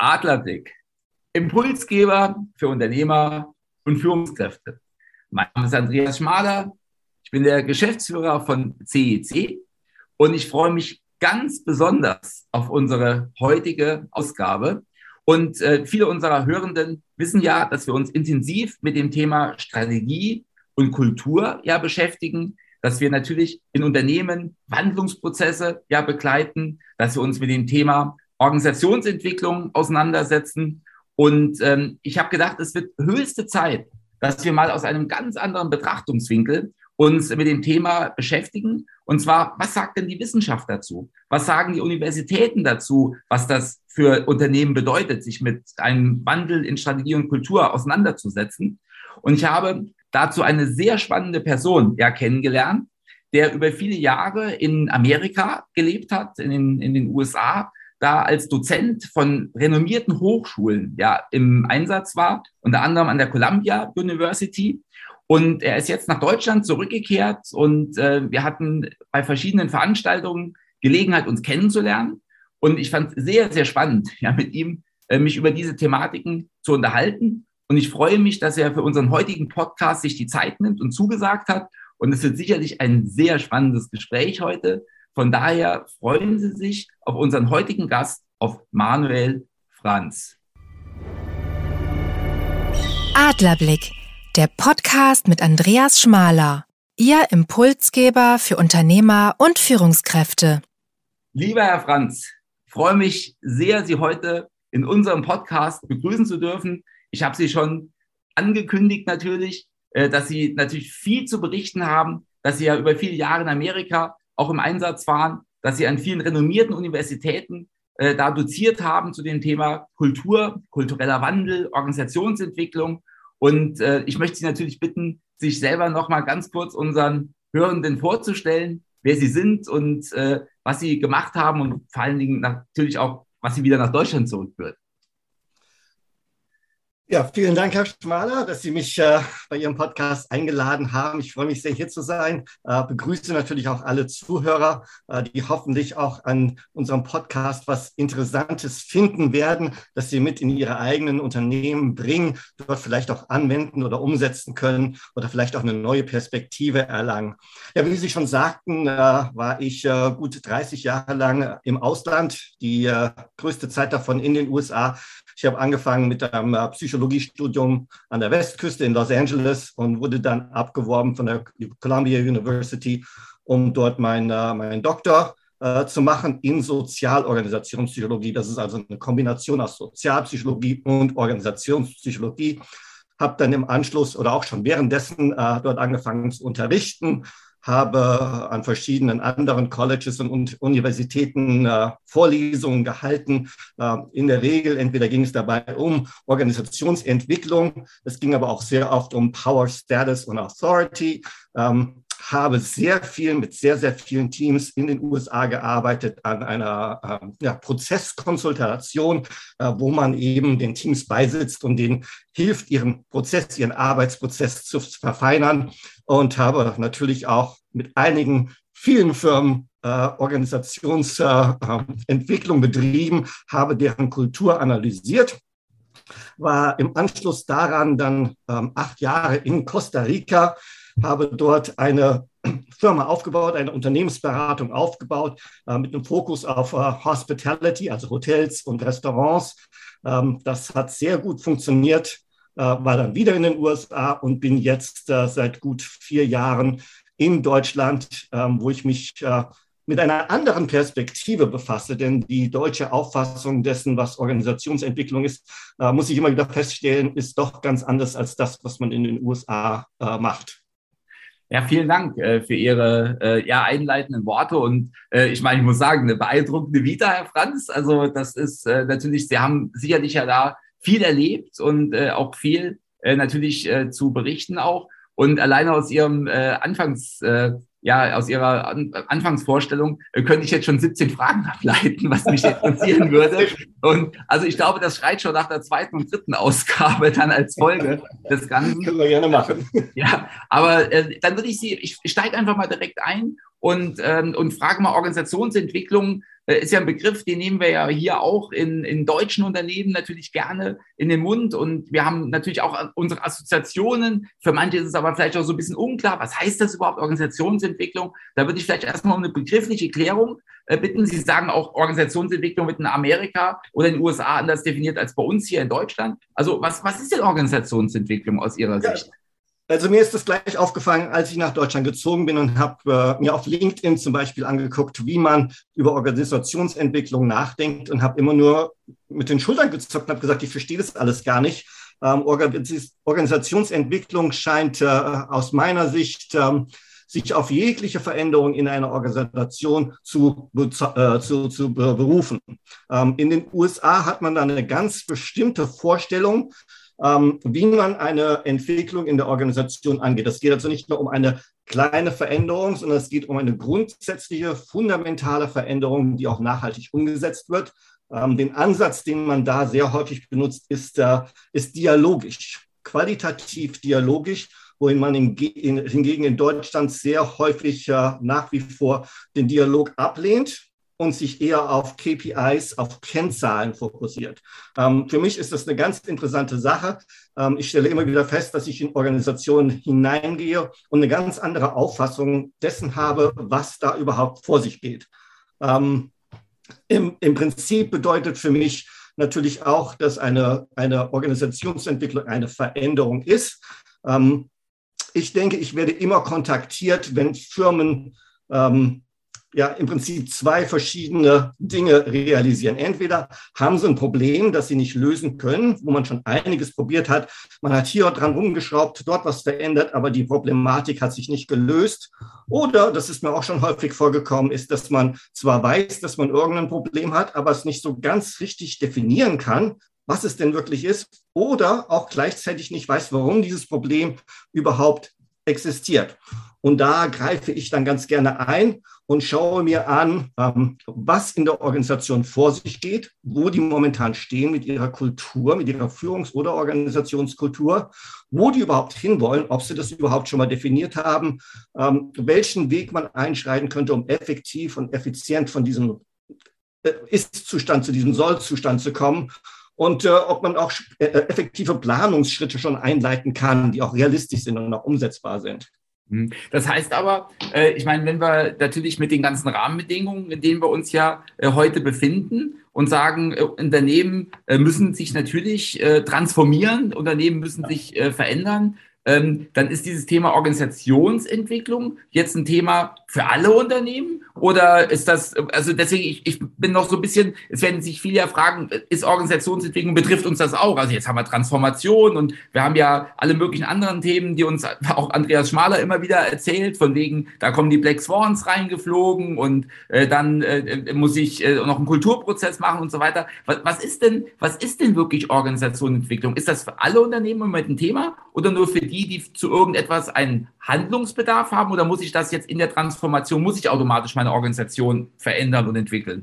Adlerblick, Impulsgeber für Unternehmer und Führungskräfte. Mein Name ist Andreas Schmaler, ich bin der Geschäftsführer von CEC und ich freue mich ganz besonders auf unsere heutige Ausgabe. Und viele unserer Hörenden wissen ja, dass wir uns intensiv mit dem Thema Strategie und Kultur beschäftigen, dass wir natürlich in Unternehmen Wandlungsprozesse begleiten, dass wir uns mit dem Thema Organisationsentwicklung auseinandersetzen. Und ich habe gedacht, es wird höchste Zeit, dass wir mal aus einem ganz anderen Betrachtungswinkel uns mit dem Thema beschäftigen. Und zwar, was sagt denn die Wissenschaft dazu? Was sagen die Universitäten dazu, was das für Unternehmen bedeutet, sich mit einem Wandel in Strategie und Kultur auseinanderzusetzen? Und ich habe dazu eine sehr spannende Person kennengelernt, der über viele Jahre in Amerika gelebt hat, in den USA, da als Dozent von renommierten Hochschulen im Einsatz war, unter anderem an der Columbia University. Und er ist jetzt nach Deutschland zurückgekehrt und wir hatten bei verschiedenen Veranstaltungen Gelegenheit, uns kennenzulernen. Und ich fand es sehr, sehr spannend, mit ihm mich über diese Thematiken zu unterhalten. Und ich freue mich, dass er für unseren heutigen Podcast sich die Zeit nimmt und zugesagt hat. Und es wird sicherlich ein sehr spannendes Gespräch heute. Von daher freuen Sie sich auf unseren heutigen Gast, auf Manuel Franz. Adlerblick, der Podcast mit Andreas Schmaler, Ihr Impulsgeber für Unternehmer und Führungskräfte. Lieber Herr Franz, ich freue mich sehr, Sie heute in unserem Podcast begrüßen zu dürfen. Ich habe Sie schon angekündigt natürlich, dass Sie natürlich viel zu berichten haben, dass Sie ja über viele Jahre in Amerika auch im Einsatz waren, dass Sie an vielen renommierten Universitäten da doziert haben zu dem Thema Kultur, kultureller Wandel, Organisationsentwicklung. Und ich möchte Sie natürlich bitten, sich selber noch mal ganz kurz unseren Hörenden vorzustellen, wer Sie sind und was Sie gemacht haben und vor allen Dingen natürlich auch, was Sie wieder nach Deutschland zurückführt. Ja, vielen Dank, Herr Schmaler, dass Sie mich bei Ihrem Podcast eingeladen haben. Ich freue mich sehr, hier zu sein. Begrüße natürlich auch alle Zuhörer, die hoffentlich auch an unserem Podcast was Interessantes finden werden, das Sie mit in Ihre eigenen Unternehmen bringen, dort vielleicht auch anwenden oder umsetzen können oder vielleicht auch eine neue Perspektive erlangen. Ja, wie Sie schon sagten, war ich gut 30 Jahre lang im Ausland, die größte Zeit davon in den USA. Ich habe angefangen mit einem Psychologiestudium an der Westküste in Los Angeles und wurde dann abgeworben von der Columbia University, um dort meinen Doktor zu machen in Sozialorganisationspsychologie. Das ist also eine Kombination aus Sozialpsychologie und Organisationspsychologie. Habe dann im Anschluss oder auch schon währenddessen dort angefangen zu unterrichten, habe an verschiedenen anderen Colleges und Universitäten Vorlesungen gehalten. In der Regel, entweder ging es dabei um Organisationsentwicklung, es ging aber auch sehr oft um Power, Status und Authority. Habe mit sehr, sehr vielen Teams in den USA gearbeitet an einer Prozesskonsultation, wo man eben den Teams beisitzt und denen hilft, ihren Arbeitsprozess zu verfeinern, und habe natürlich auch mit vielen Firmen Organisationsentwicklung betrieben, habe deren Kultur analysiert, war im Anschluss daran dann 8 Jahre in Costa Rica, habe dort eine Firma aufgebaut, eine Unternehmensberatung aufgebaut, mit einem Fokus auf Hospitality, also Hotels und Restaurants. Das hat sehr gut funktioniert, war dann wieder in den USA und bin jetzt seit gut 4 Jahren in Deutschland, wo ich mich mit einer anderen Perspektive befasse, denn die deutsche Auffassung dessen, was Organisationsentwicklung ist, muss ich immer wieder feststellen, ist doch ganz anders als das, was man in den USA macht. Ja, vielen Dank für Ihre einleitenden Worte und ich meine, ich muss sagen, eine beeindruckende Vita, Herr Franz. Also das ist natürlich, Sie haben sicherlich ja da viel erlebt und auch viel natürlich zu berichten auch. Und alleine aus Ihrem aus Ihrer Anfangsvorstellung könnte ich jetzt schon 17 Fragen ableiten, was mich interessieren würde. Und also ich glaube, das schreit schon nach der 2. und 3. Ausgabe dann als Folge des Ganzen. Können wir gerne machen. Ja, aber dann würde ich steige einfach mal direkt ein und frage mal Organisationsentwicklung. ist ja ein Begriff, den nehmen wir ja hier auch in deutschen Unternehmen natürlich gerne in den Mund. Und wir haben natürlich auch unsere Assoziationen. Für manche ist es aber vielleicht auch so ein bisschen unklar. Was heißt das überhaupt, Organisationsentwicklung? Da würde ich vielleicht erstmal um eine begriffliche Klärung bitten. Sie sagen auch, Organisationsentwicklung wird in Amerika oder in den USA anders definiert als bei uns hier in Deutschland. Also was ist denn Organisationsentwicklung aus Ihrer Sicht? Also mir ist das gleich aufgefallen, als ich nach Deutschland gezogen bin und habe mir auf LinkedIn zum Beispiel angeguckt, wie man über Organisationsentwicklung nachdenkt und habe immer nur mit den Schultern gezuckt und habe gesagt, ich verstehe das alles gar nicht. Organisationsentwicklung scheint aus meiner Sicht sich auf jegliche Veränderung in einer Organisation zu berufen. In den USA hat man da eine ganz bestimmte Vorstellung, wie man eine Entwicklung in der Organisation angeht. Es geht also nicht nur um eine kleine Veränderung, sondern es geht um eine grundsätzliche, fundamentale Veränderung, die auch nachhaltig umgesetzt wird. Den Ansatz, den man da sehr häufig benutzt, ist dialogisch, qualitativ dialogisch, wohin man hingegen in Deutschland sehr häufig nach wie vor den Dialog ablehnt und sich eher auf KPIs, auf Kennzahlen fokussiert. Für mich ist das eine ganz interessante Sache. Ich stelle immer wieder fest, dass ich in Organisationen hineingehe und eine ganz andere Auffassung dessen habe, was da überhaupt vor sich geht. Im Prinzip bedeutet für mich natürlich auch, dass eine Organisationsentwicklung eine Veränderung ist. Ich denke, ich werde immer kontaktiert, wenn Firmen im Prinzip zwei verschiedene Dinge realisieren. Entweder haben sie ein Problem, das sie nicht lösen können, wo man schon einiges probiert hat. Man hat hier dran rumgeschraubt, dort was verändert, aber die Problematik hat sich nicht gelöst. Oder, das ist mir auch schon häufig vorgekommen, ist, dass man zwar weiß, dass man irgendein Problem hat, aber es nicht so ganz richtig definieren kann, was es denn wirklich ist. Oder auch gleichzeitig nicht weiß, warum dieses Problem überhaupt existiert. Und da greife ich dann ganz gerne ein und schaue mir an, was in der Organisation vor sich geht, wo die momentan stehen mit ihrer Kultur, mit ihrer Führungs- oder Organisationskultur, wo die überhaupt hinwollen, ob sie das überhaupt schon mal definiert haben, welchen Weg man einschreiten könnte, um effektiv und effizient von diesem Ist-Zustand zu diesem Soll-Zustand zu kommen. Und ob man auch effektive Planungsschritte schon einleiten kann, die auch realistisch sind und auch umsetzbar sind. Das heißt aber, ich meine, wenn wir natürlich mit den ganzen Rahmenbedingungen, in denen wir uns ja heute befinden und sagen, Unternehmen müssen sich natürlich transformieren, Unternehmen müssen sich verändern, dann ist dieses Thema Organisationsentwicklung jetzt ein Thema für alle Unternehmen? Oder ist das, also deswegen, ich bin noch so ein bisschen, es werden sich viele ja fragen, ist Organisationsentwicklung, betrifft uns das auch? Also jetzt haben wir Transformation und wir haben ja alle möglichen anderen Themen, die uns auch Andreas Schmaler immer wieder erzählt, von wegen, da kommen die Black Swans reingeflogen und dann muss ich noch einen Kulturprozess machen und so weiter. Was ist denn wirklich Organisationsentwicklung? Ist das für alle Unternehmen im Moment ein Thema oder nur für die zu irgendetwas einen Handlungsbedarf haben, oder muss ich das jetzt in der Transformation, muss ich automatisch meine Organisation verändern und entwickeln?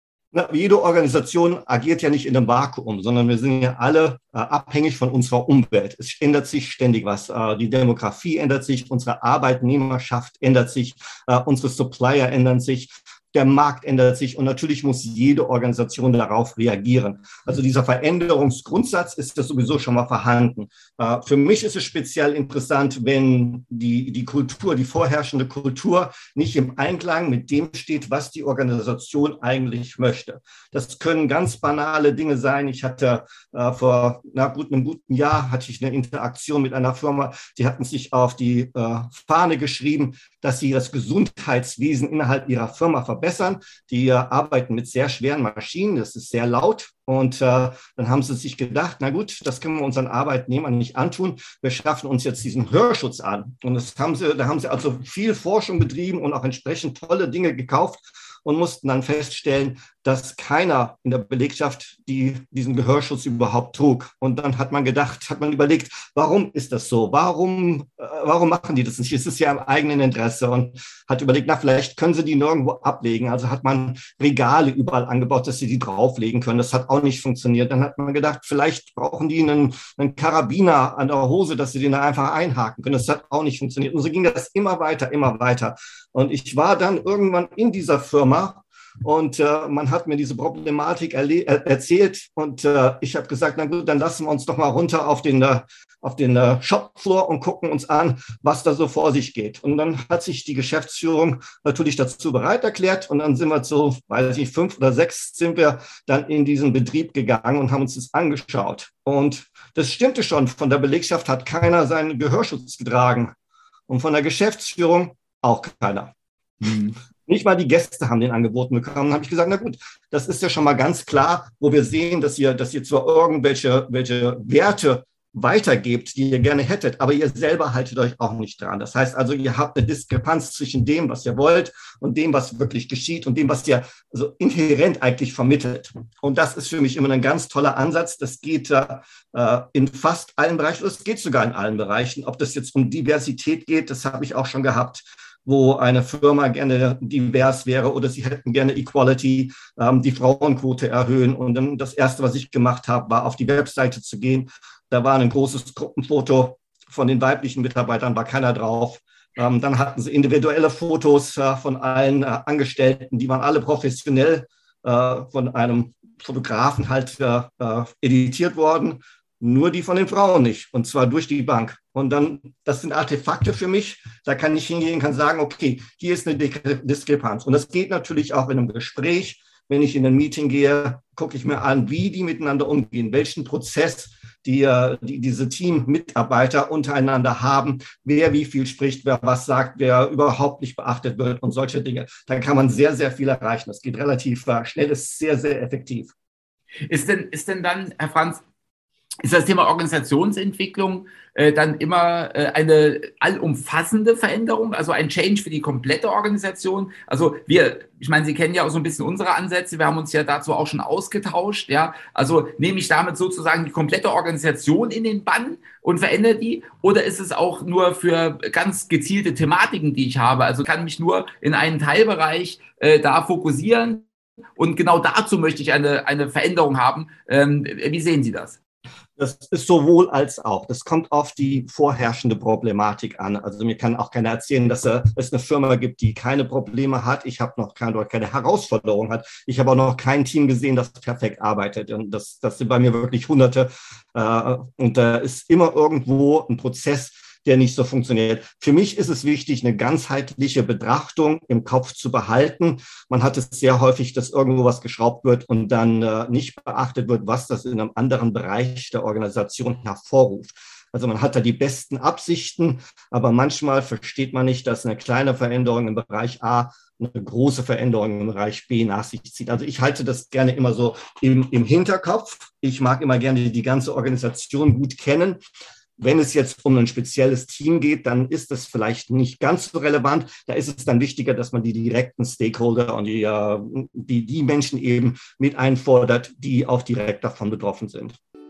Jede Organisation agiert ja nicht in einem Vakuum, sondern wir sind ja alle abhängig von unserer Umwelt. Es ändert sich ständig was. Die Demografie ändert sich, unsere Arbeitnehmerschaft ändert sich, unsere Supplier ändern sich. Der Markt ändert sich und natürlich muss jede Organisation darauf reagieren. Also dieser Veränderungsgrundsatz ist das sowieso schon mal vorhanden. Für mich ist es speziell interessant, wenn die Kultur, die vorherrschende Kultur nicht im Einklang mit dem steht, was die Organisation eigentlich möchte. Das können ganz banale Dinge sein. Ich hatte vor einem guten Jahr hatte ich eine Interaktion mit einer Firma, die hatten sich auf die Fahne geschrieben, dass sie das Gesundheitswesen innerhalb ihrer Firma verbessern. Die arbeiten mit sehr schweren Maschinen, das ist sehr laut. Und dann haben sie sich gedacht, na gut, das können wir unseren Arbeitnehmern nicht antun. Wir schaffen uns jetzt diesen Hörschutz an. Und da haben sie also viel Forschung betrieben und auch entsprechend tolle Dinge gekauft und mussten dann feststellen, dass keiner in der Belegschaft diesen Gehörschutz überhaupt trug. Und dann hat man überlegt, warum ist das so? Warum machen die das nicht? Es ist ja im eigenen Interesse, und hat überlegt, vielleicht können sie die nirgendwo ablegen. Also hat man Regale überall angebaut, dass sie die drauflegen können. Das hat auch nicht funktioniert. Dann hat man gedacht, vielleicht brauchen die einen Karabiner an der Hose, dass sie den da einfach einhaken können. Das hat auch nicht funktioniert. Und so ging das immer weiter, immer weiter. Und ich war dann irgendwann in dieser Firma und man hat mir diese Problematik erzählt und ich habe gesagt, na gut, dann lassen wir uns doch mal runter auf den Shopfloor und gucken uns an, was da so vor sich geht. Und dann hat sich die Geschäftsführung natürlich dazu bereit erklärt und dann sind wir zu, weiß ich, 5 oder 6 sind wir dann in diesen Betrieb gegangen und haben uns das angeschaut. Und das stimmte schon, von der Belegschaft hat keiner seinen Gehörschutz getragen und von der Geschäftsführung auch keiner. Nicht mal die Gäste haben den angeboten bekommen. Dann habe ich gesagt, na gut, das ist ja schon mal ganz klar, wo wir sehen, dass ihr zwar irgendwelche Werte weitergebt, die ihr gerne hättet, aber ihr selber haltet euch auch nicht dran. Das heißt also, ihr habt eine Diskrepanz zwischen dem, was ihr wollt und dem, was wirklich geschieht und dem, was ihr also inhärent eigentlich vermittelt. Und das ist für mich immer ein ganz toller Ansatz. Das geht in fast allen Bereichen, es geht sogar in allen Bereichen. Ob das jetzt um Diversität geht, das habe ich auch schon gehabt, wo eine Firma gerne divers wäre oder sie hätten gerne Equality, die Frauenquote erhöhen. Und dann das Erste, was ich gemacht habe, war auf die Webseite zu gehen. Da war ein großes Gruppenfoto von den weiblichen Mitarbeitern, war keiner drauf. Dann hatten sie individuelle Fotos von allen Angestellten, die waren alle professionell von einem Fotografen halt editiert worden. Nur die von den Frauen nicht, und zwar durch die Bank. Und dann, das sind Artefakte für mich, da kann ich hingehen, kann sagen, okay, hier ist eine Diskrepanz. Und das geht natürlich auch in einem Gespräch. Wenn ich in ein Meeting gehe, gucke ich mir an, wie die miteinander umgehen, welchen Prozess diese Teammitarbeiter untereinander haben, wer wie viel spricht, wer was sagt, wer überhaupt nicht beachtet wird und solche Dinge. Da kann man sehr, sehr viel erreichen. Das geht relativ schnell, ist sehr, sehr effektiv. Ist denn dann, Herr Franz, ist das Thema Organisationsentwicklung dann immer eine allumfassende Veränderung, also ein Change für die komplette Organisation? Also ich meine, Sie kennen ja auch so ein bisschen unsere Ansätze, wir haben uns ja dazu auch schon ausgetauscht, ja. Also nehme ich damit sozusagen die komplette Organisation in den Bann und verändere die? Oder ist es auch nur für ganz gezielte Thematiken, die ich habe? Also kann mich nur in einen Teilbereich da fokussieren und genau dazu möchte ich eine Veränderung haben. Wie sehen Sie das? Das ist sowohl als auch. Das kommt auf die vorherrschende Problematik an. Also mir kann auch keiner erzählen, dass es eine Firma gibt, die keine Probleme hat. Ich habe noch keine Herausforderung hat. Ich habe auch noch kein Team gesehen, das perfekt arbeitet. Und das sind bei mir wirklich Hunderte. Und da ist immer irgendwo ein Prozess, der nicht so funktioniert. Für mich ist es wichtig, eine ganzheitliche Betrachtung im Kopf zu behalten. Man hat es sehr häufig, dass irgendwo was geschraubt wird und dann nicht beachtet wird, was das in einem anderen Bereich der Organisation hervorruft. Also man hat da die besten Absichten, aber manchmal versteht man nicht, dass eine kleine Veränderung im Bereich A eine große Veränderung im Bereich B nach sich zieht. Also ich halte das gerne immer so im Hinterkopf. Ich mag immer gerne die ganze Organisation gut kennen. Wenn es jetzt um ein spezielles Team geht, dann ist das vielleicht nicht ganz so relevant. Da ist es dann wichtiger, dass man die direkten Stakeholder und die Menschen eben mit einfordert, die auch direkt davon betroffen sind.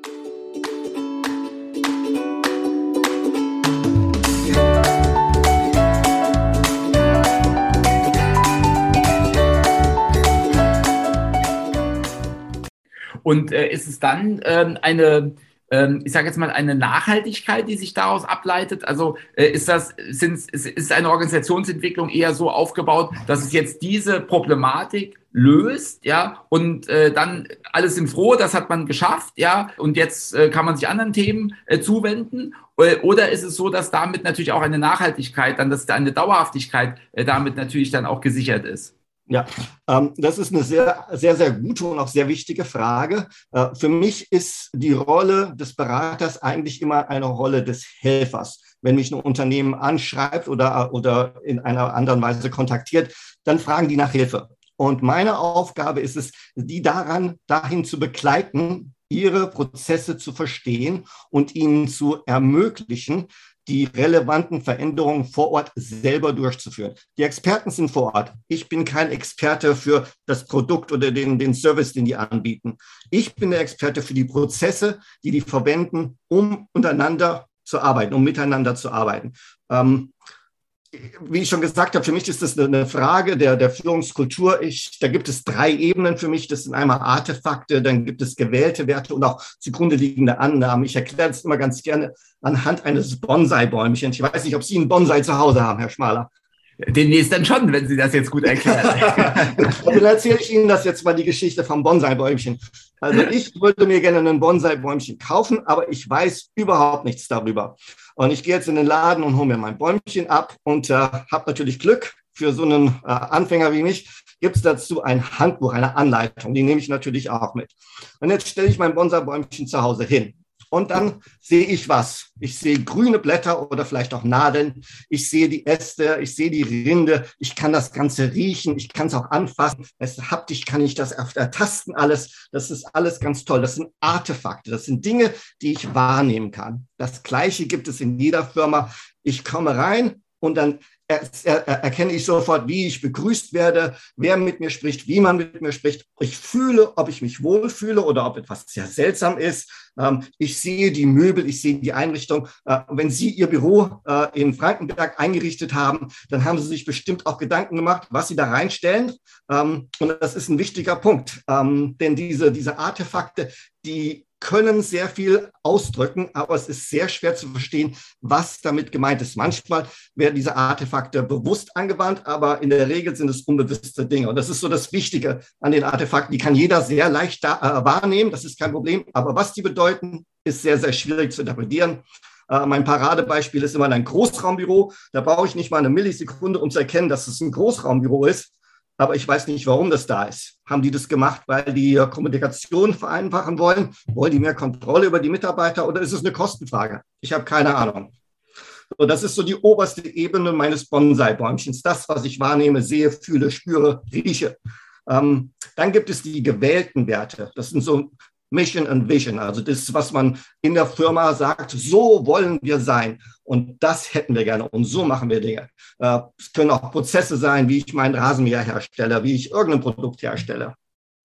Und ist es dann ich sage jetzt mal, eine Nachhaltigkeit, die sich daraus ableitet? Also ist eine Organisationsentwicklung eher so aufgebaut, dass es jetzt diese Problematik löst, ja, und dann alle sind froh, das hat man geschafft, ja, und jetzt kann man sich anderen Themen zuwenden? Oder ist es so, dass damit natürlich auch eine Nachhaltigkeit, dass eine Dauerhaftigkeit damit natürlich dann auch gesichert ist? Ja, das ist eine sehr, sehr, sehr gute und auch sehr wichtige Frage. Für mich ist die Rolle des Beraters eigentlich immer eine Rolle des Helfers. Wenn mich ein Unternehmen anschreibt oder in einer anderen Weise kontaktiert, dann fragen die nach Hilfe. Und meine Aufgabe ist es, die dahin zu begleiten, ihre Prozesse zu verstehen und ihnen zu ermöglichen, die relevanten Veränderungen vor Ort selber durchzuführen. Die Experten sind vor Ort. Ich bin kein Experte für das Produkt oder den Service, den die anbieten. Ich bin der Experte für die Prozesse, die verwenden, um miteinander zu arbeiten. Wie ich schon gesagt habe, für mich ist das eine Frage der Führungskultur. Da gibt es 3 Ebenen für mich. Das sind einmal Artefakte, dann gibt es gewählte Werte und auch zugrunde liegende Annahmen. Ich erkläre das immer ganz gerne anhand eines Bonsai-Bäumchens. Ich weiß nicht, ob Sie einen Bonsai zu Hause haben, Herr Schmaler. Demnächst dann schon, wenn Sie das jetzt gut erklären. Dann erzähle ich Ihnen das jetzt mal, die Geschichte vom Bonsai-Bäumchen. Also ich würde mir gerne ein Bonsai-Bäumchen kaufen, aber ich weiß überhaupt nichts darüber. Und ich gehe jetzt in den Laden und hole mir mein Bäumchen ab und habe natürlich Glück. Für so einen Anfänger wie mich gibt es dazu ein Handbuch, eine Anleitung. Die nehme ich natürlich auch mit. Und jetzt stelle ich mein Bonsai-Bäumchen zu Hause hin. Und dann sehe ich was. Ich sehe grüne Blätter oder vielleicht auch Nadeln. Ich sehe die Äste, ich sehe die Rinde. Ich kann das Ganze riechen, ich kann es auch anfassen. Haptisch kann ich das ertasten alles. Das ist alles ganz toll. Das sind Artefakte, das sind Dinge, die ich wahrnehmen kann. Das Gleiche gibt es in jeder Firma. Ich komme rein und dann erkenne ich sofort, wie ich begrüßt werde, wer mit mir spricht, wie man mit mir spricht. Ich fühle, ob ich mich wohlfühle oder ob etwas sehr seltsam ist. Ich sehe die Möbel, ich sehe die Einrichtung. Wenn Sie Ihr Büro in Frankenberg eingerichtet haben, dann haben Sie sich bestimmt auch Gedanken gemacht, was Sie da reinstellen. Und das ist ein wichtiger Punkt, denn diese Artefakte, die können sehr viel ausdrücken, aber es ist sehr schwer zu verstehen, was damit gemeint ist. Manchmal werden diese Artefakte bewusst angewandt, aber in der Regel sind es unbewusste Dinge. Und das ist so das Wichtige an den Artefakten. Die kann jeder sehr leicht wahrnehmen, das ist kein Problem. Aber was die bedeuten, ist sehr, sehr schwierig zu interpretieren. Mein Paradebeispiel ist immer ein Großraumbüro. Da brauche ich nicht mal eine Millisekunde, um zu erkennen, dass es ein Großraumbüro ist. Aber ich weiß nicht, warum das da ist. Haben die das gemacht, weil die Kommunikation vereinfachen wollen? Wollen die mehr Kontrolle über die Mitarbeiter oder ist es eine Kostenfrage? Ich habe keine Ahnung. So, das ist so die oberste Ebene meines Bonsai-Bäumchens. Das, was ich wahrnehme, sehe, fühle, spüre, rieche. Dann gibt es die gewählten Werte. Das sind so Mission and Vision, also das, was man in der Firma sagt, so wollen wir sein und das hätten wir gerne und so machen wir Dinge. Es können auch Prozesse sein, wie ich meinen Rasenmäher herstelle, wie ich irgendein Produkt herstelle.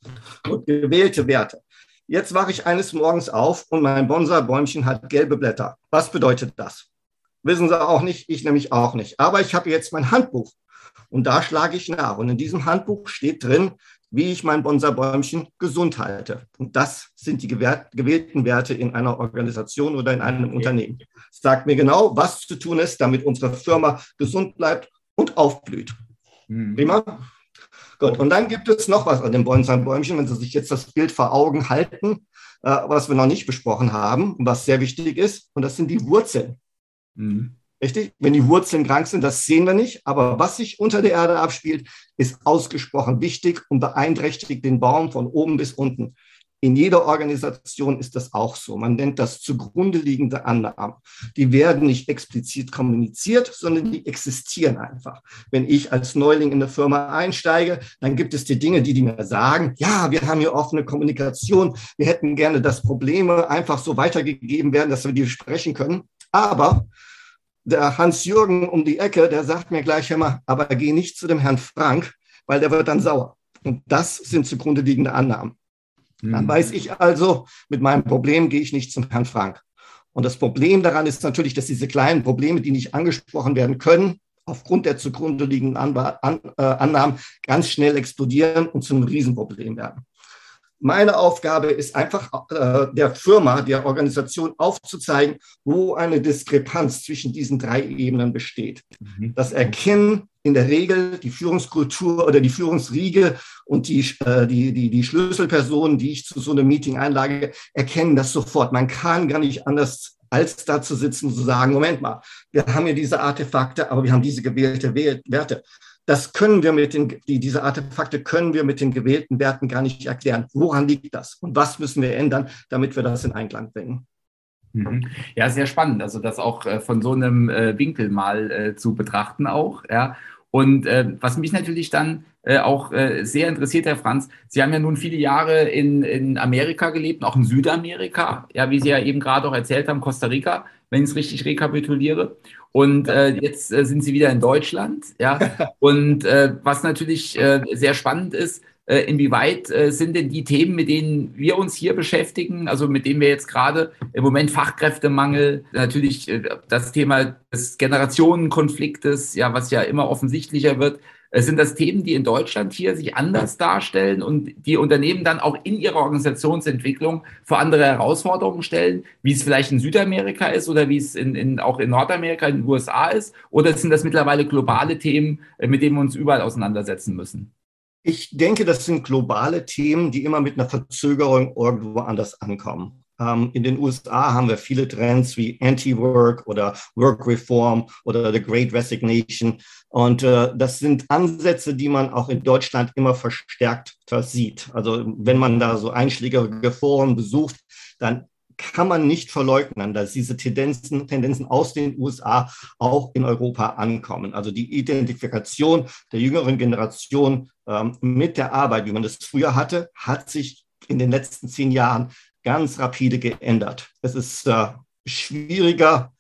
Und gewählte Werte. Jetzt wache ich eines Morgens auf und mein Bonsai-Bäumchen hat gelbe Blätter. Was bedeutet das? Wissen Sie auch nicht, ich nämlich auch nicht. Aber ich habe jetzt mein Handbuch und da schlage ich nach. Und in diesem Handbuch steht drin, wie ich mein Bonsai-Bäumchen gesund halte. Und das sind die gewählten Werte in einer Organisation oder in einem Unternehmen. Es sagt mir genau, was zu tun ist, damit unsere Firma gesund bleibt und aufblüht. Prima? Gut, und dann gibt es noch was an dem Bonsai-Bäumchen, wenn Sie sich jetzt das Bild vor Augen halten, was wir noch nicht besprochen haben und was sehr wichtig ist, und das sind die Wurzeln. Richtig? Wenn die Wurzeln krank sind, das sehen wir nicht. Aber was sich unter der Erde abspielt, ist ausgesprochen wichtig und beeinträchtigt den Baum von oben bis unten. In jeder Organisation ist das auch so. Man nennt das zugrunde liegende Annahmen. Die werden nicht explizit kommuniziert, sondern die existieren einfach. Wenn ich als Neuling in eine Firma einsteige, dann gibt es die Dinge, die mir sagen, ja, wir haben hier offene Kommunikation, wir hätten gerne, dass Probleme einfach so weitergegeben werden, dass wir die besprechen können. Aber der Hans-Jürgen um die Ecke, der sagt mir gleich immer, aber geh nicht zu dem Herrn Frank, weil der wird dann sauer. Und das sind zugrunde liegende Annahmen. Dann weiß ich also, mit meinem Problem gehe ich nicht zum Herrn Frank. Und das Problem daran ist natürlich, dass diese kleinen Probleme, die nicht angesprochen werden können, aufgrund der zugrunde liegenden Annahmen ganz schnell explodieren und zu einem Riesenproblem werden. Meine Aufgabe ist einfach, der Firma, der Organisation aufzuzeigen, wo eine Diskrepanz zwischen diesen drei Ebenen besteht. Das erkennen in der Regel die Führungskultur oder die Führungsriege und die Schlüsselpersonen, die ich zu so einem Meeting einlage, erkennen das sofort. Man kann gar nicht anders als da zu sitzen und zu sagen, Moment mal, wir haben hier diese Artefakte, aber wir haben diese gewählte Werte. Das können wir diese Artefakte können wir mit den gewählten Werten gar nicht erklären. Woran liegt das? Und was müssen wir ändern, damit wir das in Einklang bringen? Ja, sehr spannend. Also das auch von so einem Winkel mal zu betrachten auch. Ja. Und was mich natürlich dann auch sehr interessiert, Herr Franz, Sie haben ja nun viele Jahre in Amerika gelebt, auch in Südamerika, ja, wie Sie ja eben gerade auch erzählt haben, Costa Rica, wenn ich es richtig rekapituliere. Und jetzt sind Sie wieder in Deutschland, ja. Und was natürlich sehr spannend ist, inwieweit sind denn die Themen, mit denen wir uns hier beschäftigen, also mit denen wir jetzt gerade im Moment Fachkräftemangel, natürlich das Thema des Generationenkonfliktes, ja, was ja immer offensichtlicher wird, Sind das Themen, die in Deutschland hier sich anders darstellen und die Unternehmen dann auch in ihrer Organisationsentwicklung vor andere Herausforderungen stellen, wie es vielleicht in Südamerika ist oder wie es auch in Nordamerika, in den USA ist? Oder sind das mittlerweile globale Themen, mit denen wir uns überall auseinandersetzen müssen? Ich denke, das sind globale Themen, die immer mit einer Verzögerung irgendwo anders ankommen. In den USA haben wir viele Trends wie Anti-Work oder Work Reform oder The Great Resignation. Und das sind Ansätze, die man auch in Deutschland immer verstärkt sieht. Also wenn man da so einschlägige Foren besucht, dann kann man nicht verleugnen, dass diese Tendenzen aus den USA auch in Europa ankommen. Also die Identifikation der jüngeren Generation mit der Arbeit, wie man das früher hatte, hat sich in den letzten 10 Jahren ganz rapide geändert. Es ist schwieriger,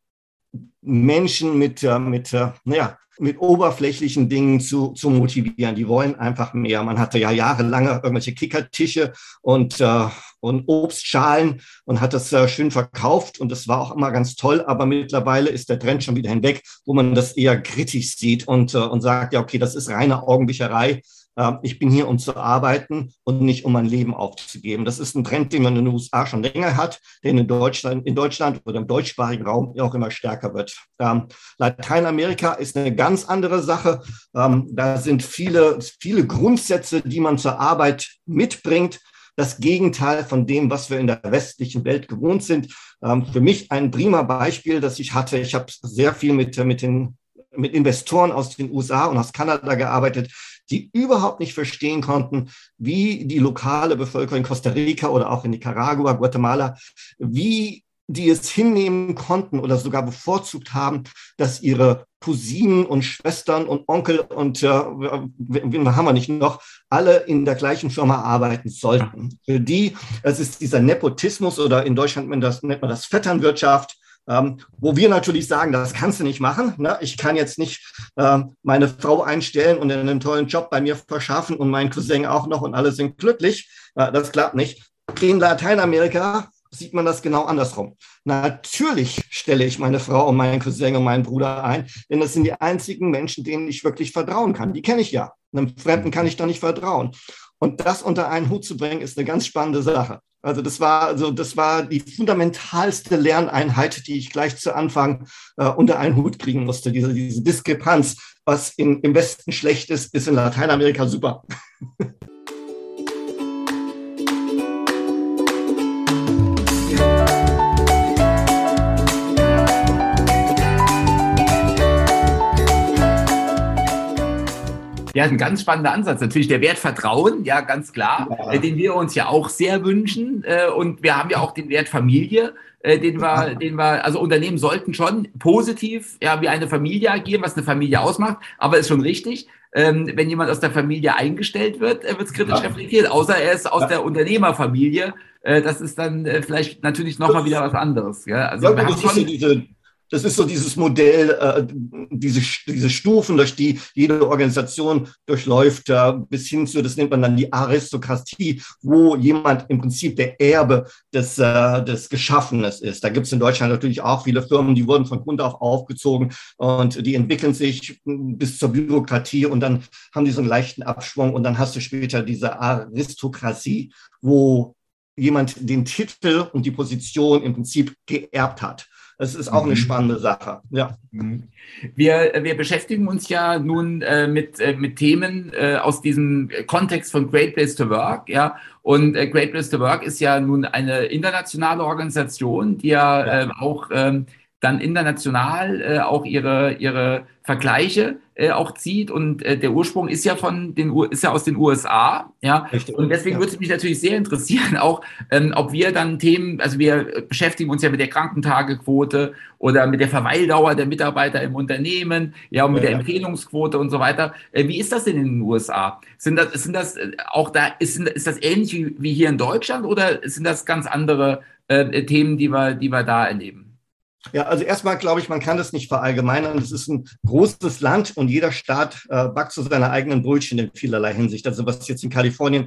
Menschen mit oberflächlichen Dingen zu motivieren. Die wollen einfach mehr. Man hatte ja jahrelang irgendwelche Kickertische und Obstschalen und hat das schön verkauft. Und das war auch immer ganz toll. Aber mittlerweile ist der Trend schon wieder hinweg, wo man das eher kritisch sieht und sagt, ja, okay, das ist reine Augenwischerei. Ich bin hier, um zu arbeiten und nicht, um mein Leben aufzugeben. Das ist ein Trend, den man in den USA schon länger hat, der in Deutschland oder im deutschsprachigen Raum auch immer stärker wird. Lateinamerika ist eine ganz andere Sache. Da sind viele Grundsätze, die man zur Arbeit mitbringt. Das Gegenteil von dem, was wir in der westlichen Welt gewohnt sind. Für mich ein prima Beispiel, das ich hatte. Ich habe sehr viel mit Investoren aus den USA und aus Kanada gearbeitet, die überhaupt nicht verstehen konnten, wie die lokale Bevölkerung in Costa Rica oder auch in Nicaragua, Guatemala, wie die es hinnehmen konnten oder sogar bevorzugt haben, dass ihre Cousinen und Schwestern und Onkel und wen haben wir nicht noch, alle in der gleichen Firma arbeiten sollten. Für die, es ist dieser Nepotismus oder in Deutschland nennt man das Vetternwirtschaft, wo wir natürlich sagen, das kannst du nicht machen. Ne? Ich kann jetzt nicht meine Frau einstellen und einen tollen Job bei mir verschaffen und meinen Cousin auch noch und alle sind glücklich. Das klappt nicht. In Lateinamerika sieht man das genau andersrum. Natürlich stelle ich meine Frau und meinen Cousin und meinen Bruder ein, denn das sind die einzigen Menschen, denen ich wirklich vertrauen kann. Die kenne ich ja. Einem Fremden kann ich doch nicht vertrauen. Und das unter einen Hut zu bringen, ist eine ganz spannende Sache. Also das war die fundamentalste Lerneinheit, die ich gleich zu Anfang unter einen Hut kriegen musste. Diese Diskrepanz, was im Westen schlecht ist in Lateinamerika super. Ja, ein ganz spannender Ansatz. Natürlich der Wert Vertrauen, ja, ganz klar, ja. Den wir uns ja auch sehr wünschen. Und wir haben ja auch den Wert Familie, also Unternehmen sollten schon positiv, ja, wie eine Familie agieren, was eine Familie ausmacht. Aber ist schon richtig, wenn jemand aus der Familie eingestellt wird, wird es kritisch reflektiert, außer er ist aus der Unternehmerfamilie. Das ist dann vielleicht natürlich nochmal wieder was anderes. Ja? Also wir haben schon das ist so dieses Modell, diese Stufen, durch die jede Organisation durchläuft, bis hin zu, das nennt man dann die Aristokratie, wo jemand im Prinzip der Erbe des Geschaffenes ist. Da gibt es in Deutschland natürlich auch viele Firmen, die wurden von Grund auf aufgezogen und die entwickeln sich bis zur Bürokratie und dann haben die so einen leichten Abschwung und dann hast du später diese Aristokratie, wo jemand den Titel und die Position im Prinzip geerbt hat. Das ist auch eine spannende Sache. Ja. Wir beschäftigen uns ja nun mit Themen aus diesem Kontext von Great Place to Work. Ja? Und Great Place to Work ist ja nun eine internationale Organisation, die ja auch dann international auch ihre Vergleiche auch zieht und der Ursprung ist ja aus den USA, ja. Richtig. Und deswegen würde es mich natürlich sehr interessieren, auch ob wir dann Themen, also wir beschäftigen uns ja mit der Krankentagequote oder mit der Verweildauer der Mitarbeiter im Unternehmen, ja, und mit der Empfehlungsquote und so weiter. Wie ist das denn in den USA? Ist das ähnlich wie hier in Deutschland oder sind das ganz andere Themen, die wir da erleben? Ja, also erstmal glaube ich, man kann das nicht verallgemeinern. Das ist ein großes Land und jeder Staat backt so seine eigenen Brötchen in vielerlei Hinsicht. Also was jetzt in Kalifornien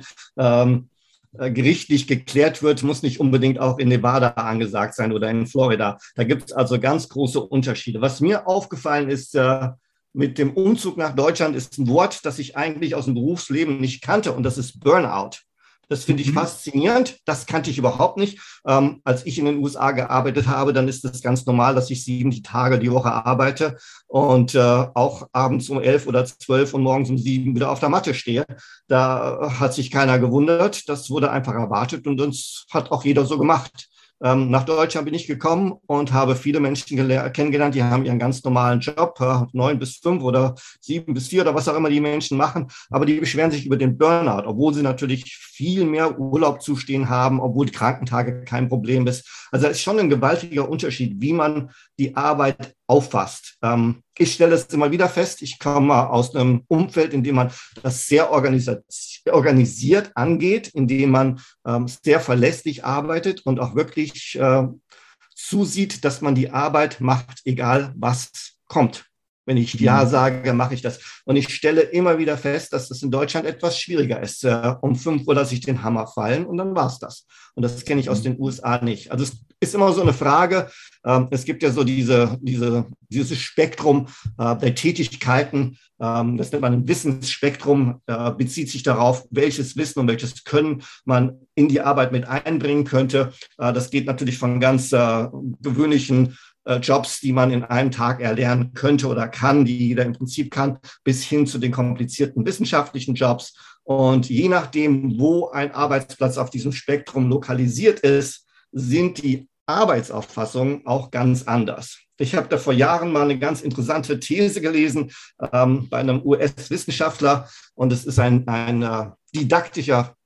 gerichtlich geklärt wird, muss nicht unbedingt auch in Nevada angesagt sein oder in Florida. Da gibt es also ganz große Unterschiede. Was mir aufgefallen ist, mit dem Umzug nach Deutschland ist ein Wort, das ich eigentlich aus dem Berufsleben nicht kannte, und das ist Burnout. Das finde ich faszinierend. Das kannte ich überhaupt nicht. Als ich in den USA gearbeitet habe, dann ist es ganz normal, dass ich 7 Tage die Woche arbeite und auch abends um 11 oder 12 und morgens um 7 wieder auf der Matte stehe. Da hat sich keiner gewundert. Das wurde einfach erwartet und uns hat auch jeder so gemacht. Nach Deutschland bin ich gekommen und habe viele Menschen kennengelernt, die haben ihren ganz normalen Job, 9 bis 5 oder 7 bis 4 oder was auch immer die Menschen machen, aber die beschweren sich über den Burnout, obwohl sie natürlich viel mehr Urlaub zustehen haben, obwohl die Krankentage kein Problem ist. Also es ist schon ein gewaltiger Unterschied, wie man die Arbeit auffasst. Ich stelle es immer wieder fest, ich komme aus einem Umfeld, in dem man das sehr organisiert angeht, in dem man sehr verlässlich arbeitet und auch wirklich zusieht, dass man die Arbeit macht, egal was kommt. Wenn ich Ja sage, mache ich das. Und ich stelle immer wieder fest, dass das in Deutschland etwas schwieriger ist. Um 5 Uhr lasse ich den Hammer fallen und dann war es das. Und das kenne ich aus den USA nicht. Also es ist immer so eine Frage. Es gibt ja so dieses Spektrum der Tätigkeiten. Das nennt man ein Wissensspektrum, bezieht sich darauf, welches Wissen und welches Können man in die Arbeit mit einbringen könnte. Das geht natürlich von ganz gewöhnlichen Jobs, die man in einem Tag erlernen könnte oder kann, die jeder im Prinzip kann, bis hin zu den komplizierten wissenschaftlichen Jobs. Und je nachdem, wo ein Arbeitsplatz auf diesem Spektrum lokalisiert ist, sind die Arbeitsauffassungen auch ganz anders. Ich habe da vor Jahren mal eine ganz interessante These gelesen bei einem US-Wissenschaftler, und es ist ein didaktischer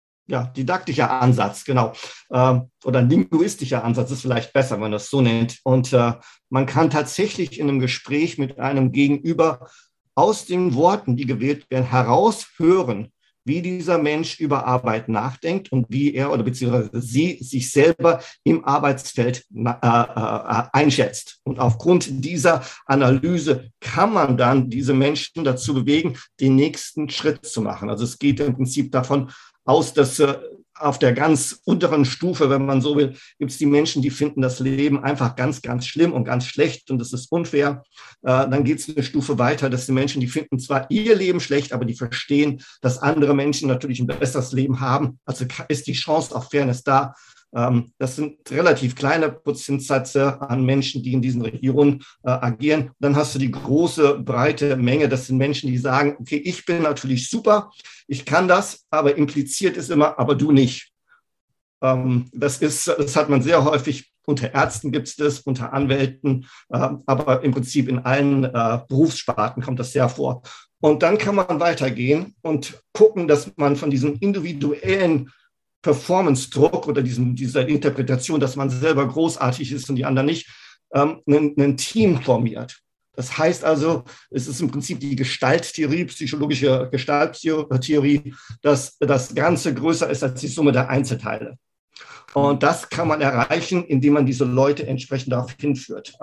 Ansatz, genau. Oder ein linguistischer Ansatz ist vielleicht besser, wenn man das so nennt. Und man kann tatsächlich in einem Gespräch mit einem Gegenüber aus den Worten, die gewählt werden, heraushören, wie dieser Mensch über Arbeit nachdenkt und wie er oder beziehungsweise sie sich selber im Arbeitsfeld einschätzt. Und aufgrund dieser Analyse kann man dann diese Menschen dazu bewegen, den nächsten Schritt zu machen. Also es geht im Prinzip davon aus, dass auf der ganz unteren Stufe, wenn man so will, gibt es die Menschen, die finden das Leben einfach ganz, ganz schlimm und ganz schlecht und das ist unfair. Dann geht es eine Stufe weiter, dass die Menschen, die finden zwar ihr Leben schlecht, aber die verstehen, dass andere Menschen natürlich ein besseres Leben haben. Also ist die Chance auf Fairness da. Das sind relativ kleine Prozentsätze an Menschen, die in diesen Regionen agieren. Dann hast du die große, breite Menge. Das sind Menschen, die sagen, okay, ich bin natürlich super, ich kann das, aber impliziert ist immer, aber du nicht. Das hat man sehr häufig. Unter Ärzten gibt es das, unter Anwälten, aber im Prinzip in allen Berufssparten kommt das sehr vor. Und dann kann man weitergehen und gucken, dass man von diesem individuellen Performance-Druck oder dieser Interpretation, dass man selber großartig ist und die anderen nicht, ein Team formiert. Das heißt also, es ist im Prinzip die Gestalttheorie, psychologische Gestalttheorie, dass das Ganze größer ist als die Summe der Einzelteile. Und das kann man erreichen, indem man diese Leute entsprechend darauf hinführt.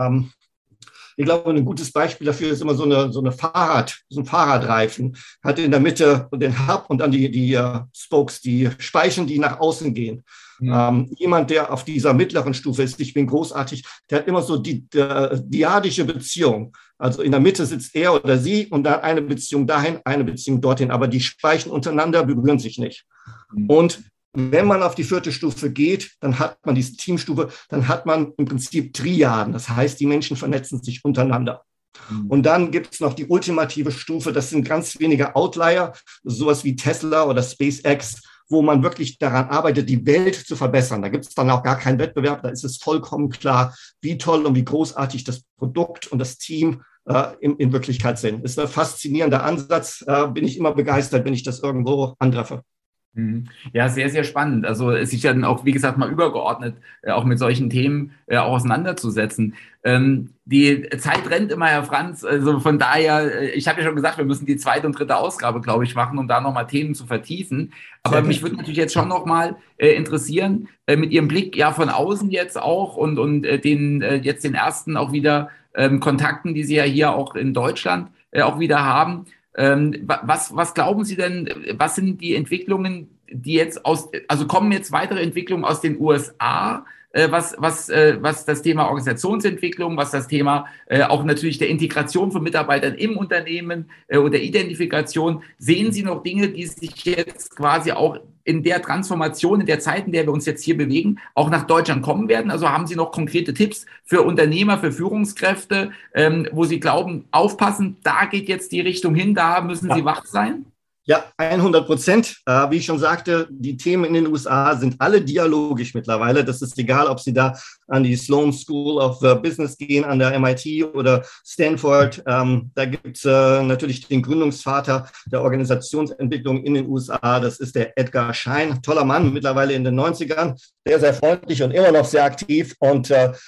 Ich glaube, ein gutes Beispiel dafür ist immer so ein Fahrradreifen. Hat in der Mitte den Hub und dann die Spokes, die Speichen, die nach außen gehen. Jemand, der auf dieser mittleren Stufe ist, ich bin großartig, der hat immer so die dyadische Beziehung. Also in der Mitte sitzt er oder sie und dann eine Beziehung dahin, eine Beziehung dorthin. Aber die Speichen untereinander berühren sich nicht. Und wenn man auf die 4. Stufe geht, dann hat man diese Teamstufe, dann hat man im Prinzip Triaden. Das heißt, die Menschen vernetzen sich untereinander. Und dann gibt es noch die ultimative Stufe, das sind ganz wenige Outlier, sowas wie Tesla oder SpaceX, wo man wirklich daran arbeitet, die Welt zu verbessern. Da gibt es dann auch gar keinen Wettbewerb, da ist es vollkommen klar, wie toll und wie großartig das Produkt und das Team in Wirklichkeit sind. Das ist ein faszinierender Ansatz, bin ich immer begeistert, wenn ich das irgendwo antreffe. Ja, sehr, sehr spannend. Also sich dann auch, wie gesagt, mal übergeordnet auch mit solchen Themen auch auseinanderzusetzen. Die Zeit rennt immer, Herr Franz. Also von daher, ich habe ja schon gesagt, wir müssen die 2. und 3. Ausgabe, glaube ich, machen, um da nochmal Themen zu vertiefen. Aber mich würde natürlich jetzt schon nochmal interessieren, mit Ihrem Blick ja von außen jetzt auch und jetzt den ersten auch wieder Kontakten, die Sie ja hier auch in Deutschland auch wieder haben. Was glauben Sie denn, was sind die Entwicklungen, die jetzt also kommen jetzt weitere Entwicklungen aus den USA, was das Thema Organisationsentwicklung, was das Thema auch natürlich der Integration von Mitarbeitern im Unternehmen oder Identifikation. Sehen Sie noch Dinge, die sich jetzt quasi auch in der Transformation, in der Zeit, in der wir uns jetzt hier bewegen, auch nach Deutschland kommen werden? Also haben Sie noch konkrete Tipps für Unternehmer, für Führungskräfte, wo Sie glauben, aufpassen, da geht jetzt die Richtung hin, da müssen Sie wach sein? Ja, 100%. Wie ich schon sagte, die Themen in den USA sind alle dialogisch mittlerweile. Das ist egal, ob Sie da an die Sloan School of Business gehen, an der MIT oder Stanford. Da gibt es natürlich den Gründungsvater der Organisationsentwicklung in den USA. Das ist der Edgar Schein. Toller Mann, mittlerweile in den 90ern. Sehr freundlich und immer noch sehr aktiv. Und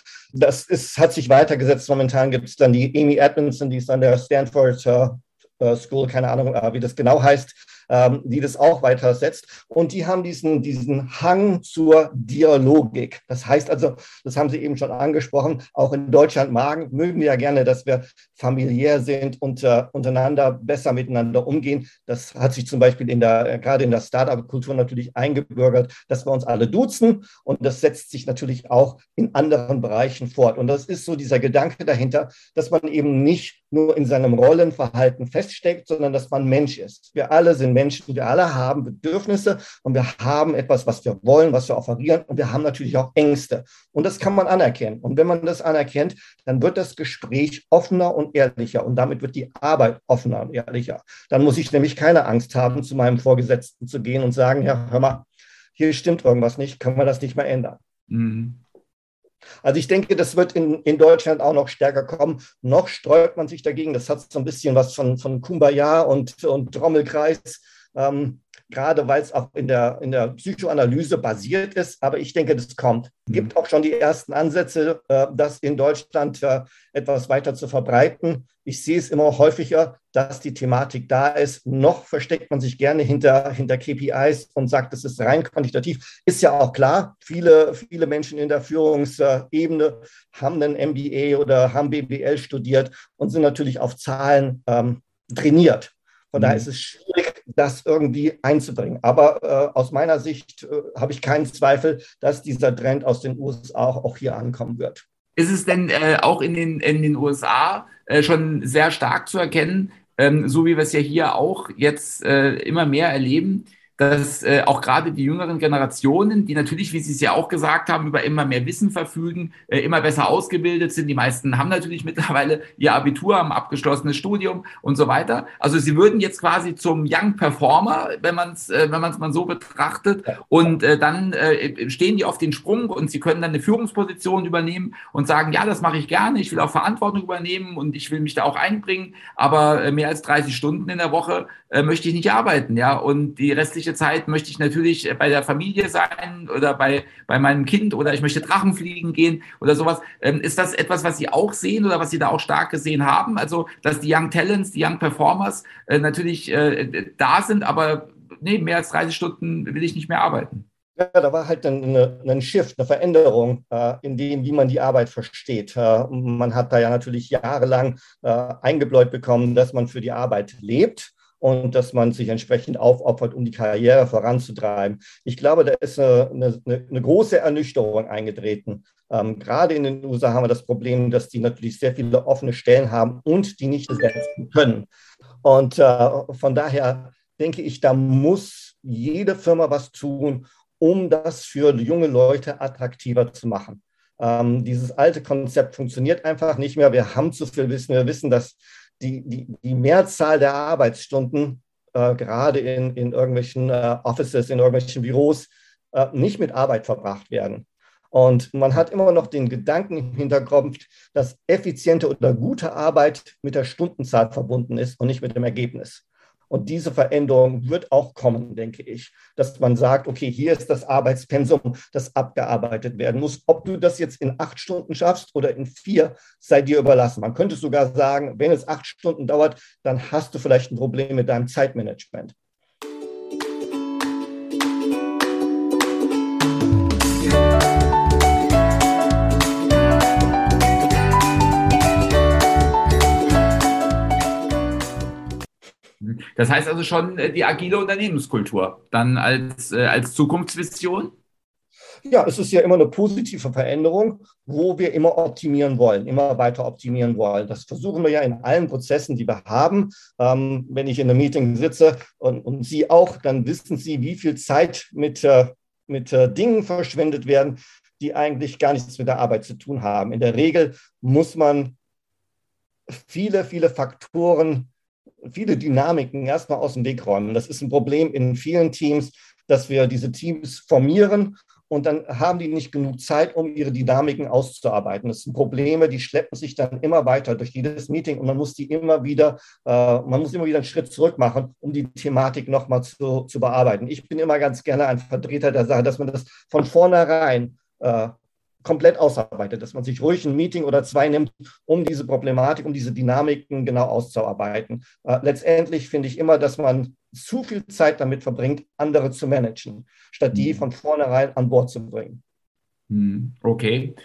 hat sich weitergesetzt. Momentan gibt es dann die Amy Edmondson, die ist an der Stanford School, keine Ahnung, wie das genau heißt, die das auch weitersetzt. Und die haben diesen Hang zur Dialogik. Das heißt also, das haben Sie eben schon angesprochen, auch in Deutschland mögen wir ja gerne, dass wir familiär sind und untereinander besser miteinander umgehen. Das hat sich zum Beispiel gerade in der Startup-Kultur natürlich eingebürgert, dass wir uns alle duzen, und das setzt sich natürlich auch in anderen Bereichen fort. Und das ist so dieser Gedanke dahinter, dass man eben nicht nur in seinem Rollenverhalten feststeckt, sondern dass man Mensch ist. Wir alle sind Menschen, wir alle haben Bedürfnisse und wir haben etwas, was wir wollen, was wir offerieren, und wir haben natürlich auch Ängste. Und das kann man anerkennen. Und wenn man das anerkennt, dann wird das Gespräch offener und ehrlicher, und damit wird die Arbeit offener und ehrlicher. Dann muss ich nämlich keine Angst haben, zu meinem Vorgesetzten zu gehen und sagen, ja, hör mal, hier stimmt irgendwas nicht, können wir das nicht mehr ändern. Mhm. Also ich denke, das wird in Deutschland auch noch stärker kommen. Noch sträubt man sich dagegen. Das hat so ein bisschen was von Kumbaya und Trommelkreis, gerade weil es auch in der Psychoanalyse basiert ist. Aber ich denke, das kommt. Es gibt auch schon die ersten Ansätze, das in Deutschland etwas weiter zu verbreiten. Ich sehe es immer häufiger, dass die Thematik da ist. Noch versteckt man sich gerne hinter KPIs und sagt, das ist rein quantitativ. Ist ja auch klar, viele Menschen in der Führungsebene haben einen MBA oder haben BWL studiert und sind natürlich auf Zahlen trainiert. Von daher ist es schwierig, das irgendwie einzubringen. Aber aus meiner Sicht habe ich keinen Zweifel, dass dieser Trend aus den USA auch hier ankommen wird. Ist es denn auch in den USA schon sehr stark zu erkennen, so wie wir es ja hier auch jetzt immer mehr erleben, dass auch gerade die jüngeren Generationen, die natürlich, wie Sie es ja auch gesagt haben, über immer mehr Wissen verfügen, immer besser ausgebildet sind. Die meisten haben natürlich mittlerweile ihr Abitur, haben abgeschlossenes Studium und so weiter. Also sie würden jetzt quasi zum Young Performer, wenn man es mal so betrachtet. Und dann stehen die auf den Sprung und sie können dann eine Führungsposition übernehmen und sagen, ja, das mache ich gerne, ich will auch Verantwortung übernehmen und ich will mich da auch einbringen, aber mehr als 30 Stunden in der Woche möchte ich nicht arbeiten, ja, und die restliche Zeit möchte ich natürlich bei der Familie sein oder bei meinem Kind, oder ich möchte Drachenfliegen gehen oder sowas. Ist das etwas, was Sie auch sehen oder was Sie da auch stark gesehen haben? Also, dass die Young Talents, die Young Performers natürlich da sind, aber nee, mehr als 30 Stunden will ich nicht mehr arbeiten. Ja, da war halt ein Shift, eine Veränderung in dem, wie man die Arbeit versteht. Man hat da ja natürlich jahrelang eingebläut bekommen, dass man für die Arbeit lebt und dass man sich entsprechend aufopfert, um die Karriere voranzutreiben. Ich glaube, da ist eine große Ernüchterung eingetreten. Gerade in den USA haben wir das Problem, dass die natürlich sehr viele offene Stellen haben und die nicht besetzen können. Und von daher denke ich, da muss jede Firma was tun, um das für junge Leute attraktiver zu machen. Dieses alte Konzept funktioniert einfach nicht mehr. Wir haben zu viel Wissen. Wir wissen, dass die Mehrzahl der Arbeitsstunden gerade in irgendwelchen Offices, in irgendwelchen Büros nicht mit Arbeit verbracht werden. Und man hat immer noch den Gedanken im Hinterkopf, dass effiziente oder gute Arbeit mit der Stundenzahl verbunden ist und nicht mit dem Ergebnis. Und diese Veränderung wird auch kommen, denke ich, dass man sagt, okay, hier ist das Arbeitspensum, das abgearbeitet werden muss. Ob du das jetzt in 8 Stunden schaffst oder in 4, sei dir überlassen. Man könnte sogar sagen, wenn es 8 Stunden dauert, dann hast du vielleicht ein Problem mit deinem Zeitmanagement. Das heißt also schon die agile Unternehmenskultur dann als Zukunftsvision? Ja, es ist ja immer eine positive Veränderung, wo wir immer optimieren wollen, immer weiter optimieren wollen. Das versuchen wir ja in allen Prozessen, die wir haben. Wenn ich in einem Meeting sitze und Sie auch, dann wissen Sie, wie viel Zeit mit Dingen verschwendet werden, die eigentlich gar nichts mit der Arbeit zu tun haben. In der Regel muss man viele Faktoren, viele Dynamiken erstmal aus dem Weg räumen. Das ist ein Problem in vielen Teams, dass wir diese Teams formieren und dann haben die nicht genug Zeit, um ihre Dynamiken auszuarbeiten. Das sind Probleme, die schleppen sich dann immer weiter durch jedes Meeting und man muss immer wieder einen Schritt zurück machen, um die Thematik nochmal zu bearbeiten. Ich bin immer ganz gerne ein Vertreter der Sache, dass man das von vornherein komplett ausarbeitet, dass man sich ruhig ein Meeting oder zwei nimmt, um diese Problematik, um diese Dynamiken genau auszuarbeiten. Letztendlich finde ich immer, dass man zu viel Zeit damit verbringt, andere zu managen, statt die von vornherein an Bord zu bringen. Okay.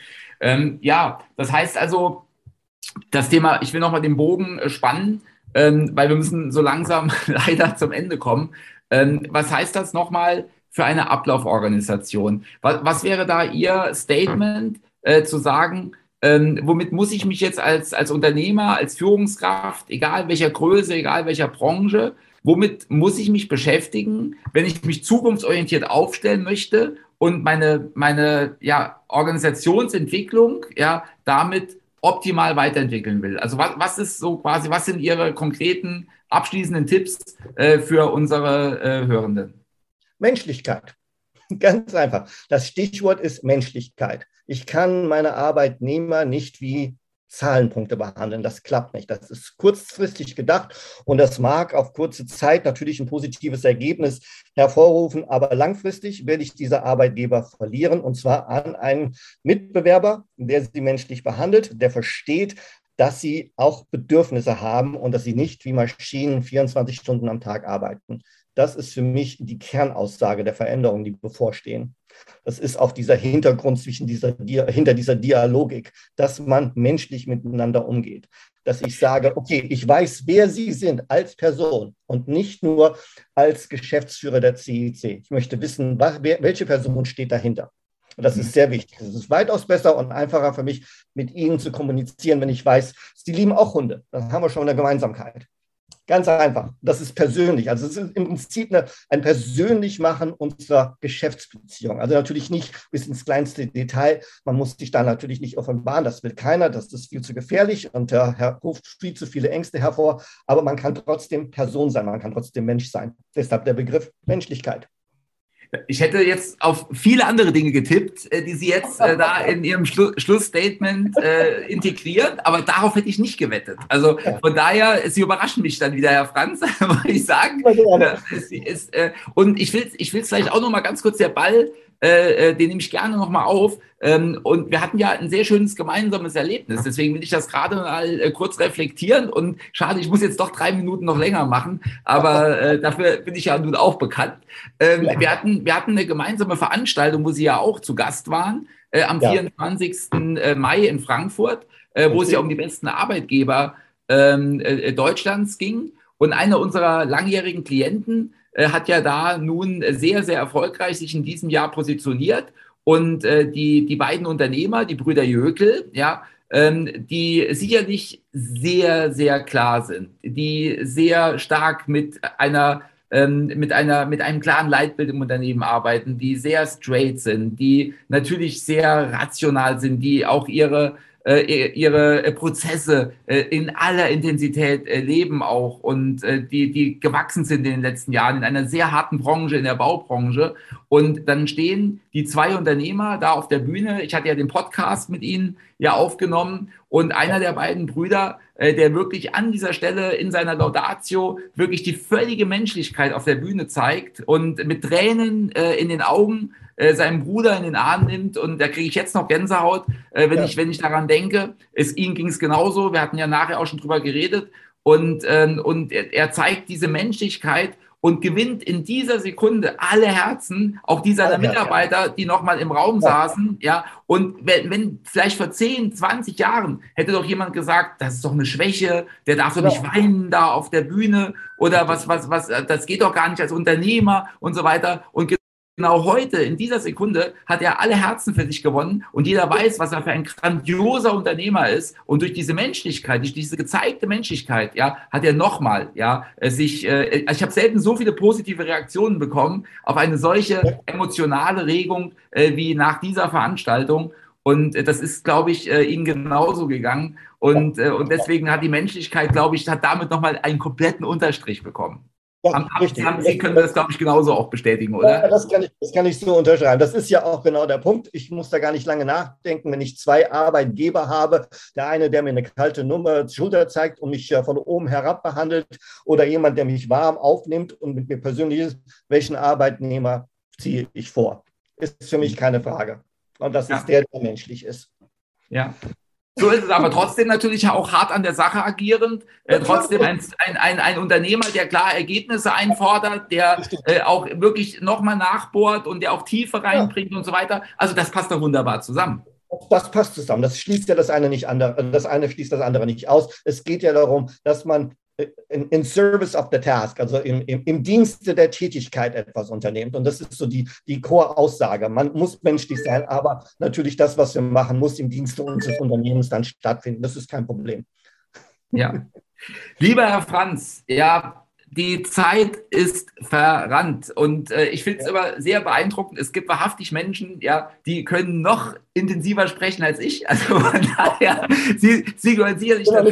Ja, das heißt also, das Thema, ich will nochmal den Bogen spannen, weil wir müssen so langsam leider zum Ende kommen. Was heißt das nochmal für eine Ablauforganisation? Was wäre da Ihr Statement, zu sagen, womit muss ich mich jetzt als Unternehmer, als Führungskraft, egal welcher Größe, egal welcher Branche, womit muss ich mich beschäftigen, wenn ich mich zukunftsorientiert aufstellen möchte und meine Organisationsentwicklung damit optimal weiterentwickeln will? Also was ist so quasi, was sind Ihre konkreten abschließenden Tipps für unsere Hörenden? Menschlichkeit. Ganz einfach. Das Stichwort ist Menschlichkeit. Ich kann meine Arbeitnehmer nicht wie Zahlenpunkte behandeln. Das klappt nicht. Das ist kurzfristig gedacht und das mag auf kurze Zeit natürlich ein positives Ergebnis hervorrufen, aber langfristig werde ich diese Arbeitgeber verlieren und zwar an einen Mitbewerber, der sie menschlich behandelt, der versteht, dass sie auch Bedürfnisse haben und dass sie nicht wie Maschinen 24 Stunden am Tag arbeiten. Das ist für mich die Kernaussage der Veränderungen, die bevorstehen. Das ist auch dieser Hintergrund hinter dieser Dialogik, dass man menschlich miteinander umgeht. Dass ich sage, okay, ich weiß, wer Sie sind als Person und nicht nur als Geschäftsführer der CIC. Ich möchte wissen, welche Person steht dahinter. Und das ist sehr wichtig. Es ist weitaus besser und einfacher für mich, mit Ihnen zu kommunizieren, wenn ich weiß, Sie lieben auch Hunde. Dann haben wir schon eine Gemeinsamkeit. Ganz einfach. Das ist persönlich. Also es ist im Prinzip ein Persönlichmachen unserer Geschäftsbeziehung. Also natürlich nicht bis ins kleinste Detail. Man muss sich da natürlich nicht offenbaren. Das will keiner. Das ist viel zu gefährlich und ruft viel zu viele Ängste hervor. Aber man kann trotzdem Person sein. Man kann trotzdem Mensch sein. Deshalb der Begriff Menschlichkeit. Ich hätte jetzt auf viele andere Dinge getippt, die Sie jetzt da in Ihrem Schlussstatement integrieren, aber darauf hätte ich nicht gewettet. Also von daher, Sie überraschen mich dann wieder, Herr Franz, muss ich sagen. Und ich will es vielleicht auch noch mal ganz kurz, der Ball, den nehme ich gerne noch mal auf. Und wir hatten ja ein sehr schönes gemeinsames Erlebnis. Deswegen will ich das gerade mal kurz reflektieren. Und schade, ich muss jetzt doch 3 Minuten noch länger machen. Aber dafür bin ich ja nun auch bekannt. Wir hatten eine gemeinsame Veranstaltung, wo Sie ja auch zu Gast waren, am 24. Mai in Frankfurt, wo es ja um die besten Arbeitgeber Deutschlands ging. Und einer unserer langjährigen Klienten hat ja da nun sehr, sehr erfolgreich sich in diesem Jahr positioniert. Und die beiden Unternehmer, die Brüder Jökel, die sicherlich sehr, sehr klar sind, die sehr stark mit einem klaren Leitbild im Unternehmen arbeiten, die sehr straight sind, die natürlich sehr rational sind, die auch ihre Prozesse in aller Intensität leben auch und die gewachsen sind in den letzten Jahren in einer sehr harten Branche, in der Baubranche. Und dann stehen die zwei Unternehmer da auf der Bühne. Ich hatte ja den Podcast mit ihnen ja aufgenommen und einer der beiden Brüder, der wirklich an dieser Stelle in seiner Laudatio wirklich die völlige Menschlichkeit auf der Bühne zeigt und mit Tränen in den Augen seinen Bruder in den Arm nimmt und da kriege ich jetzt noch Gänsehaut, wenn ich daran denke. Ihm ging es genauso, wir hatten ja nachher auch schon drüber geredet und er zeigt diese Menschlichkeit und gewinnt in dieser Sekunde alle Herzen, auch die seiner Mitarbeiter, die nochmal im Raum saßen, und wenn vielleicht vor 10, 20 Jahren hätte doch jemand gesagt, das ist doch eine Schwäche, der darf doch nicht weinen da auf der Bühne oder was, das geht doch gar nicht als Unternehmer und so weiter und genau heute, in dieser Sekunde, hat er alle Herzen für sich gewonnen und jeder weiß, was er für ein grandioser Unternehmer ist. Und durch diese Menschlichkeit, durch diese gezeigte Menschlichkeit, ja, hat er nochmal, ja, ich habe selten so viele positive Reaktionen bekommen auf eine solche emotionale Regung wie nach dieser Veranstaltung. Und das ist, glaube ich, Ihnen genauso gegangen. Und deswegen hat die Menschlichkeit, glaube ich, hat damit nochmal einen kompletten Unterstrich bekommen. Ja, richtig. Sie können das, glaube ich, genauso auch bestätigen, oder? Ja, das kann ich so unterschreiben. Das ist ja auch genau der Punkt. Ich muss da gar nicht lange nachdenken, wenn ich zwei Arbeitgeber habe. Der eine, der mir eine kalte Schulter zeigt und mich von oben herab behandelt, oder jemand, der mich warm aufnimmt und mit mir persönlich ist. Welchen Arbeitnehmer ziehe ich vor? Ist für mich keine Frage. Und das ist der menschlich ist. Ja. So ist es aber trotzdem natürlich auch hart an der Sache agierend. Trotzdem ein Unternehmer, der klar Ergebnisse einfordert, der auch wirklich nochmal nachbohrt und der auch Tiefe reinbringt und so weiter. Also das passt doch wunderbar zusammen. Das passt zusammen. Das schließt ja das eine schließt das andere nicht aus. Es geht ja darum, dass man in Service of the Task, also im Dienste der Tätigkeit etwas unternimmt. Und das ist so die Core-Aussage. Man muss menschlich sein, aber natürlich das, was wir machen, muss im Dienste unseres Unternehmens dann stattfinden. Das ist kein Problem. Ja. Lieber Herr Franz, ja, die Zeit ist verrannt und ich finde es immer sehr beeindruckend. Es gibt wahrhaftig Menschen, ja, die können noch intensiver sprechen als ich. Also von daher, Sie gehören sicherlich dazu.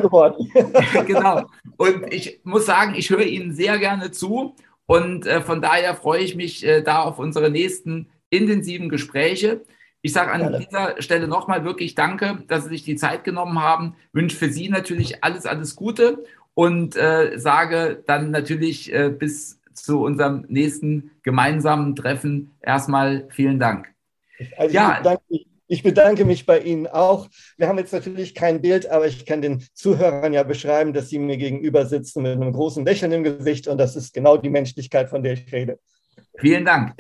Genau. Und ich muss sagen, ich höre Ihnen sehr gerne zu und von daher freue ich mich da auf unsere nächsten intensiven Gespräche. Ich sage an dieser Stelle nochmal wirklich danke, dass Sie sich die Zeit genommen haben. Wünsche für Sie natürlich alles Gute. Und sage dann natürlich bis zu unserem nächsten gemeinsamen Treffen erstmal vielen Dank. Ich bedanke mich bei Ihnen auch. Wir haben jetzt natürlich kein Bild, aber ich kann den Zuhörern ja beschreiben, dass Sie mir gegenüber sitzen mit einem großen Lächeln im Gesicht und das ist genau die Menschlichkeit, von der ich rede. Vielen Dank.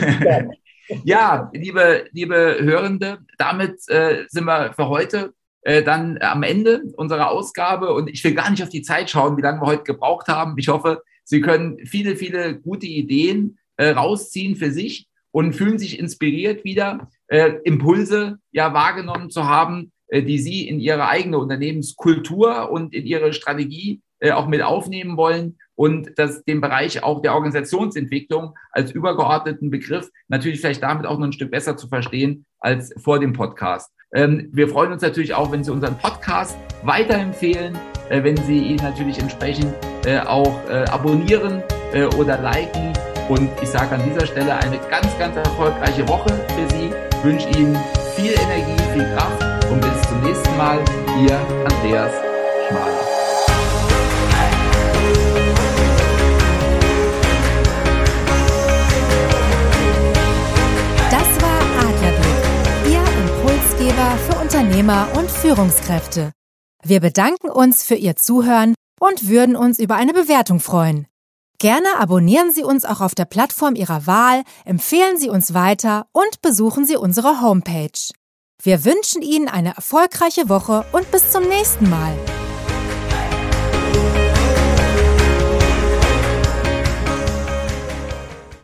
Ja, liebe Hörende, damit sind wir für heute dann am Ende unserer Ausgabe und ich will gar nicht auf die Zeit schauen, wie lange wir heute gebraucht haben. Ich hoffe, Sie können viele gute Ideen rausziehen für sich und fühlen sich inspiriert wieder, Impulse wahrgenommen zu haben, die Sie in Ihre eigene Unternehmenskultur und in Ihre Strategie auch mit aufnehmen wollen und den Bereich auch der Organisationsentwicklung als übergeordneten Begriff natürlich vielleicht damit auch noch ein Stück besser zu verstehen als vor dem Podcast. Wir freuen uns natürlich auch, wenn Sie unseren Podcast weiterempfehlen, wenn Sie ihn natürlich entsprechend auch abonnieren oder liken. Und ich sage an dieser Stelle eine ganz erfolgreiche Woche für Sie. Ich wünsche Ihnen viel Energie, viel Kraft und bis zum nächsten Mal. Ihr Andreas Schmaler. Für Unternehmer und Führungskräfte. Wir bedanken uns für Ihr Zuhören und würden uns über eine Bewertung freuen. Gerne abonnieren Sie uns auch auf der Plattform Ihrer Wahl, empfehlen Sie uns weiter und besuchen Sie unsere Homepage. Wir wünschen Ihnen eine erfolgreiche Woche und bis zum nächsten Mal.